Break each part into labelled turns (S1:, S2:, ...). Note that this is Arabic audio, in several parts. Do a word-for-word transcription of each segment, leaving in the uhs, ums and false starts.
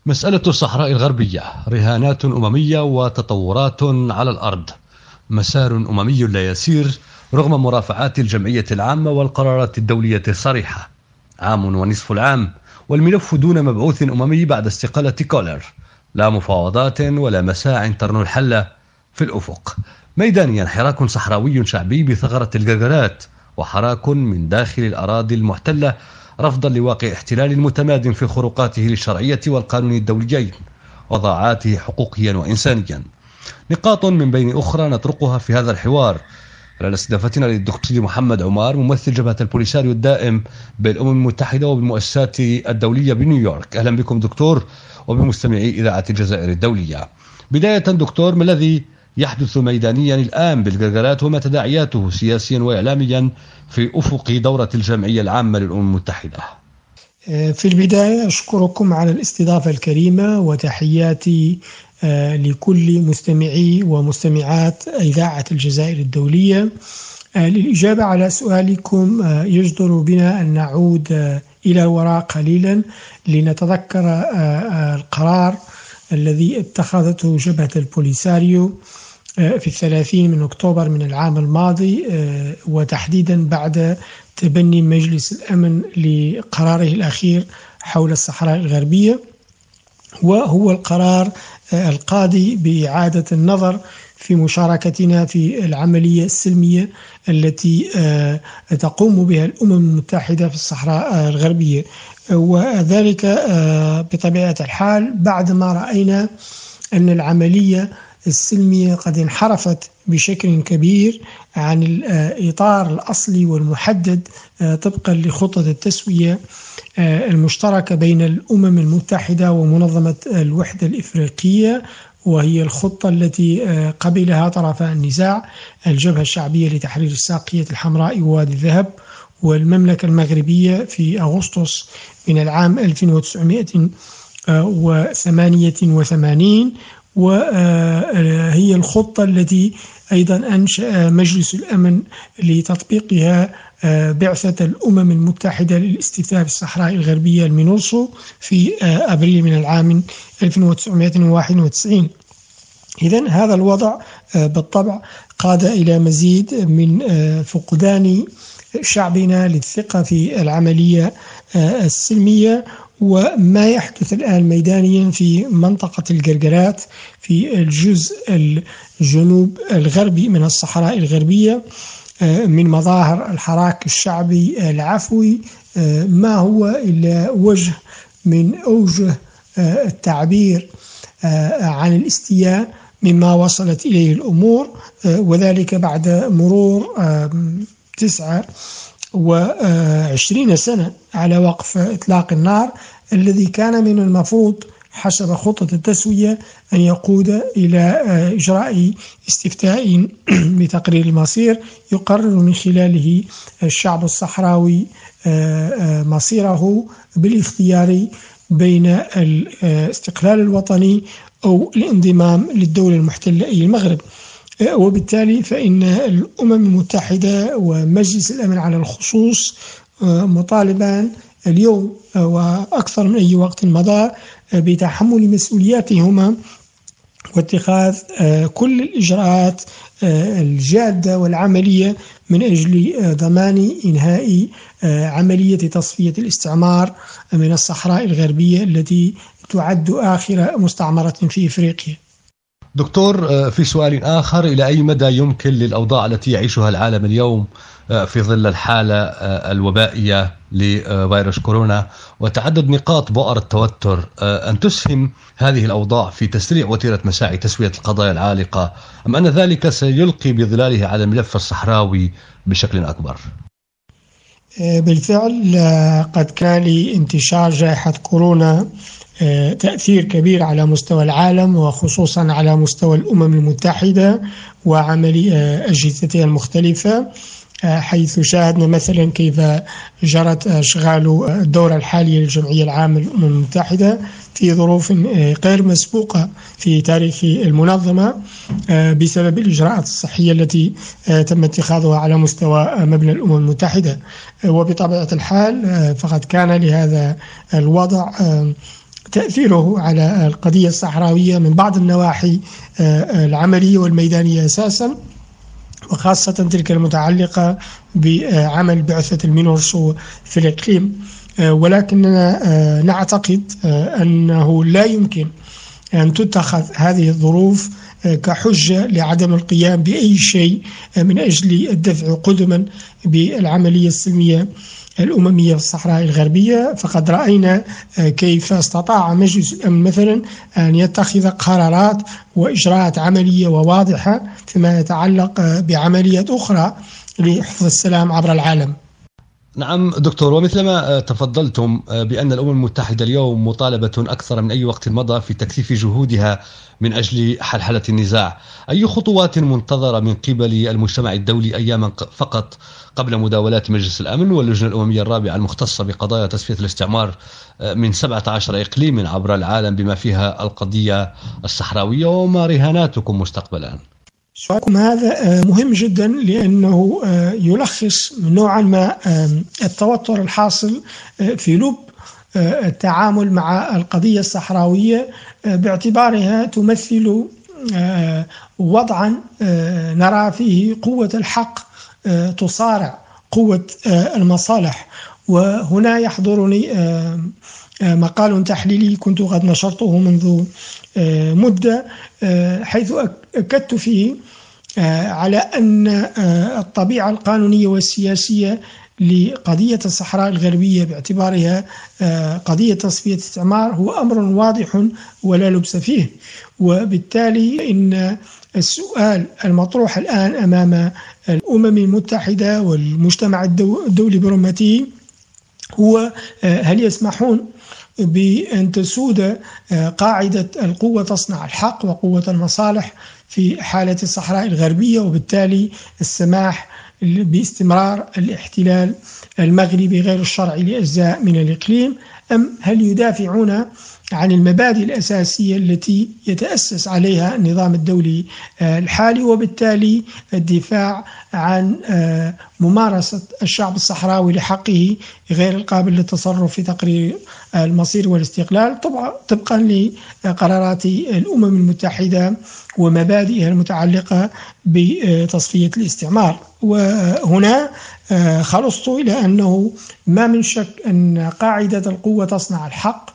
S1: مسألة الصحراء الغربية، رهانات أممية وتطورات على الأرض، مسار أممي لا يسير رغم مرافعات الجمعية العامة والقرارات الدولية الصريحة. عام ونصف العام والملف دون مبعوث أممي بعد استقالة كولر، لا مفاوضات ولا مساع ترنو الحل في الأفق. ميدانيا حراك صحراوي شعبي بثغرة الجرجرات، وحراك من داخل الأراضي المحتلة رفضا لواقع احتلال متماد في خروقاته للشرعية والقانون الدوليين وضاعاته حقوقيا وإنسانيا. نقاط من بين أخرى نطرقها في هذا الحوار على استضافتنا للدكتور محمد عمار، ممثل جبهة البوليساريو الدائم بالأمم المتحدة وبالمؤسسات الدولية بنيويورك. أهلا بكم دكتور وبمستمعي إذاعة الجزائر الدولية. بداية دكتور، ما الذي يحدث ميدانيا الآن بالجرجرات وما تداعياته سياسيا وإعلاميا في أفق دورة الجمعية العامة للأمم المتحدة؟
S2: في البداية أشكركم على الاستضافة الكريمة وتحياتي لكل مستمعي ومستمعات إذاعة الجزائر الدولية. للإجابة على سؤالكم، يجدر بنا أن نعود إلى الوراء قليلا لنتذكر القرار الذي اتخذته جبهة البوليساريو في الثلاثين من أكتوبر من العام الماضي، وتحديدا بعد تبني مجلس الأمن لقراره الأخير حول الصحراء الغربية، وهو القرار القاضي بإعادة النظر في مشاركتنا في العملية السلمية التي تقوم بها الأمم المتحدة في الصحراء الغربية، وذلك بطبيعة الحال بعدما رأينا أن العملية السلمية قد انحرفت بشكل كبير عن الإطار الأصلي والمحدد طبقا لخطة التسوية المشتركة بين الأمم المتحدة ومنظمة الوحدة الإفريقية، وهي الخطة التي قبلها طرفا النزاع الجبهة الشعبية لتحرير الساقية الحمراء ووادي الذهب والمملكة المغربية في أغسطس من العام ألف وتسعمائة وثمانية وثمانين، وهي الخطة التي أيضا أنشأ مجلس الأمن لتطبيقها بعثة الأمم المتحدة للاستفتاء في الصحراء الغربية المينوسو في أبريل من العام ألف وتسعمائة وواحد وتسعين. إذن هذا الوضع بالطبع قاد إلى مزيد من فقدان شعبنا للثقة في العملية السلمية، وما يحدث الآن ميدانيا في منطقة الجرجرات في الجزء الجنوب الغربي من الصحراء الغربية من مظاهر الحراك الشعبي العفوي ما هو إلا وجه من أوجه التعبير عن الاستياء مما وصلت إليه الأمور، وذلك بعد مرور تسعة وعشرين سنة على وقف إطلاق النار الذي كان من المفروض حسب خطة التسوية أن يقود إلى إجراء استفتاء بتقرير المصير يقرر من خلاله الشعب الصحراوي مصيره بالاختيار بين الاستقلال الوطني أو الانضمام للدولة المحتلة أي المغرب. وبالتالي فإن الأمم المتحدة ومجلس الأمن على الخصوص مطالبان اليوم وأكثر من أي وقت مضى بتحمل مسؤولياتهما واتخاذ كل الإجراءات الجادة والعملية من أجل ضمان إنهاء عملية تصفية الاستعمار من الصحراء الغربية التي تعد آخر مستعمرة في إفريقيا.
S1: دكتور، في سؤال آخر، إلى أي مدى يمكن للأوضاع التي يعيشها العالم اليوم في ظل الحالة الوبائية لفيروس كورونا وتعدد نقاط بؤر التوتر أن تسهم هذه الأوضاع في تسريع وتيرة مساعي تسوية القضايا العالقة، أم أن ذلك سيلقي بظلاله على الملف الصحراوي بشكل أكبر؟
S2: بالفعل قد كان لانتشار جائحة كورونا تأثير كبير على مستوى العالم وخصوصا على مستوى الأمم المتحدة وعمل أجهزتها المختلفة، حيث شاهدنا مثلا كيف جرت أشغال الدورة الحالية للجمعية العامة للأمم المتحدة في ظروف غير مسبوقة في تاريخ المنظمة بسبب الإجراءات الصحية التي تم اتخاذها على مستوى مبنى الأمم المتحدة. وبطبيعة الحال فقد كان لهذا الوضع تأثيره على القضية الصحراوية من بعض النواحي العملية والميدانية أساسا، وخاصة تلك المتعلقة بعمل بعثة المينورسو في الإقليم. ولكننا نعتقد أنه لا يمكن أن تتخذ هذه الظروف كحجة لعدم القيام بأي شيء من أجل الدفع قدما بالعملية السلمية الأممية في الصحراء الغربية. فقد رأينا كيف استطاع مجلس الأمن مثلا أن يتخذ قرارات وإجراءات عملية وواضحة فيما يتعلق بعمليات أخرى لحفظ السلام عبر العالم.
S1: نعم دكتور، ومثلما تفضلتم بأن الأمم المتحدة اليوم مطالبة أكثر من أي وقت مضى في تكثيف جهودها من أجل حلحلة النزاع، أي خطوات منتظرة من قبل المجتمع الدولي أياما فقط قبل مداولات مجلس الأمن واللجنة الأممية الرابعة المختصة بقضايا تصفية الاستعمار من سبعة عشر إقليم عبر العالم بما فيها القضية الصحراوية، وما رهاناتكم مستقبلا؟
S2: سؤالكم هذا مهم جدا لأنه يلخص نوعا ما التوتر الحاصل في لب التعامل مع القضية الصحراوية، باعتبارها تمثل وضعا نرى فيه قوة الحق تصارع قوة المصالح. وهنا يحضرني مقال تحليلي كنت قد نشرته منذ مدة، حيث أكدت فيه على أن الطبيعة القانونية والسياسية لقضية الصحراء الغربية باعتبارها قضية تصفية استعمار هو أمر واضح ولا لبس فيه. وبالتالي إن السؤال المطروح الآن أمام الأمم المتحدة والمجتمع الدولي برمته هو هل يسمحون بأن تسود قاعدة القوة تصنع الحق وقوة المصالح في حالة الصحراء الغربية، وبالتالي السماح باستمرار الاحتلال المغربي غير الشرعي لأجزاء من الإقليم، أم هل يدافعون عن المبادئ الأساسية التي يتأسس عليها النظام الدولي الحالي، وبالتالي الدفاع عن ممارسة الشعب الصحراوي لحقه غير القابل للتصرف في تقرير المصير والاستقلال طبقا لقرارات الأمم المتحدة ومبادئها المتعلقة بتصفية الاستعمار. وهنا خلصت إلى أنه ما من شك أن قاعدة القوة تصنع الحق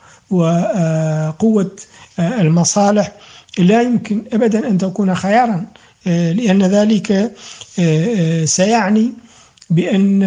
S2: وقوة المصالح لا يمكن أبدا أن تكون خيارا، لأن ذلك سيعني بأن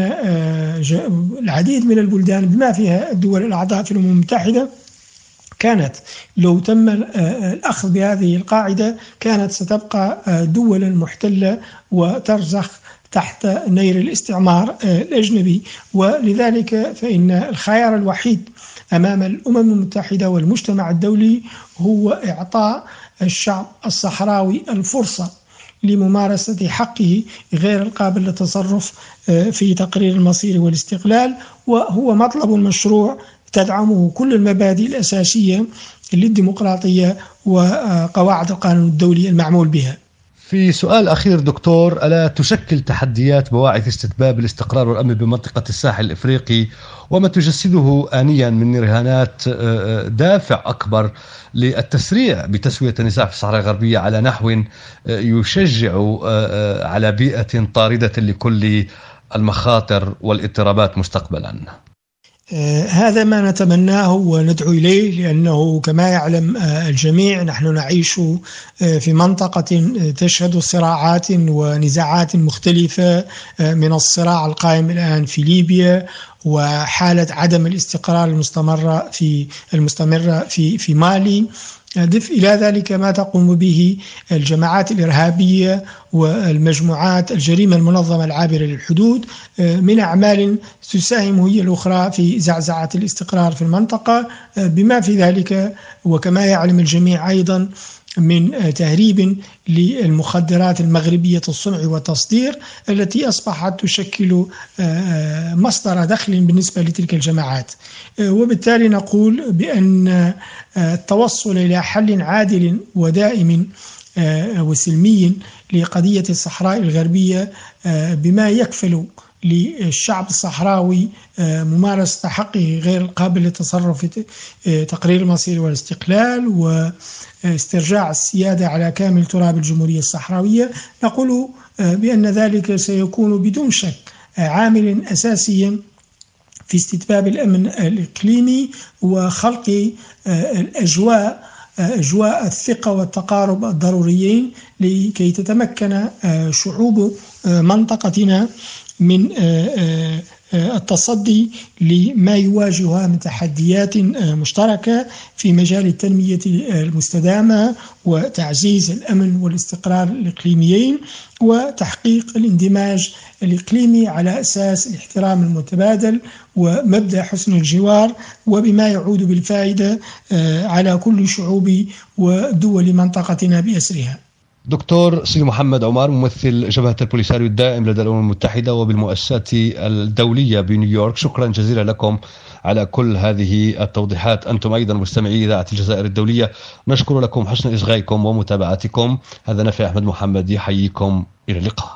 S2: العديد من البلدان بما فيها الدول الأعضاء في الأمم المتحدة كانت لو تم الأخذ بهذه القاعدة كانت ستبقى دولا محتلة وترزخ تحت نير الاستعمار الأجنبي. ولذلك فإن الخيار الوحيد أمام الأمم المتحدة والمجتمع الدولي هو إعطاء الشعب الصحراوي الفرصة لممارسة حقه غير القابل للتصرف في تقرير المصير والاستقلال، وهو مطلب مشروع تدعمه كل المبادئ الأساسية للديمقراطية وقواعد القانون الدولي المعمول بها.
S1: في سؤال أخير دكتور، ألا تشكل تحديات بواعث استتباب الاستقرار والأمن بمنطقة الساحل الإفريقي وما تجسده آنيا من رهانات دافع أكبر للتسريع بتسوية النزاع في الصحراء الغربية على نحو يشجع على بيئة طاردة لكل المخاطر والاضطرابات مستقبلا؟
S2: هذا ما نتمناه وندعو إليه، لأنه كما يعلم الجميع نحن نعيش في منطقة تشهد صراعات ونزاعات مختلفة، من الصراع القائم الآن في ليبيا وحالة عدم الاستقرار المستمرة في المستمرة في في مالي، ضف إلى ذلك ما تقوم به الجماعات الإرهابية والمجموعات الجريمة المنظمة العابرة للحدود من أعمال تساهم هي الأخرى في زعزعة الاستقرار في المنطقة، بما في ذلك وكما يعلم الجميع أيضا من تهريب للمخدرات المغربية الصنع والتصدير التي أصبحت تشكل مصدر دخل بالنسبة لتلك الجماعات. وبالتالي نقول بأن التوصل إلى حل عادل ودائم وسلمي لقضية الصحراء الغربية بما يكفل للشعب الصحراوي ممارسة حقه غير القابل للتصرف في تقرير المصير والاستقلال واسترجاع السيادة على كامل تراب الجمهورية الصحراوية، نقول بأن ذلك سيكون بدون شك عامل أساسي في استتباب الأمن الإقليمي وخلق الأجواء أجواء الثقة والتقارب الضروريين لكي تتمكن شعوب منطقتنا من التصدي لما يواجهها من تحديات مشتركة في مجال التنمية المستدامة وتعزيز الأمن والاستقرار الإقليميين وتحقيق الاندماج الإقليمي على أساس الاحترام المتبادل ومبدأ حسن الجوار، وبما يعود بالفائدة على كل شعوب ودول منطقتنا بأسرها.
S1: دكتور سيدي محمد عمر، ممثل جبهة البوليساريو الدائم لدى الأمم المتحدة وبالمؤسسات الدولية بنيويورك، شكرا جزيلا لكم على كل هذه التوضيحات. أنتم أيضا مستمعي إذاعة الجزائر الدولية نشكر لكم حسن إصغائكم ومتابعتكم. هذا نافع أحمد محمد يحييكم، إلى اللقاء.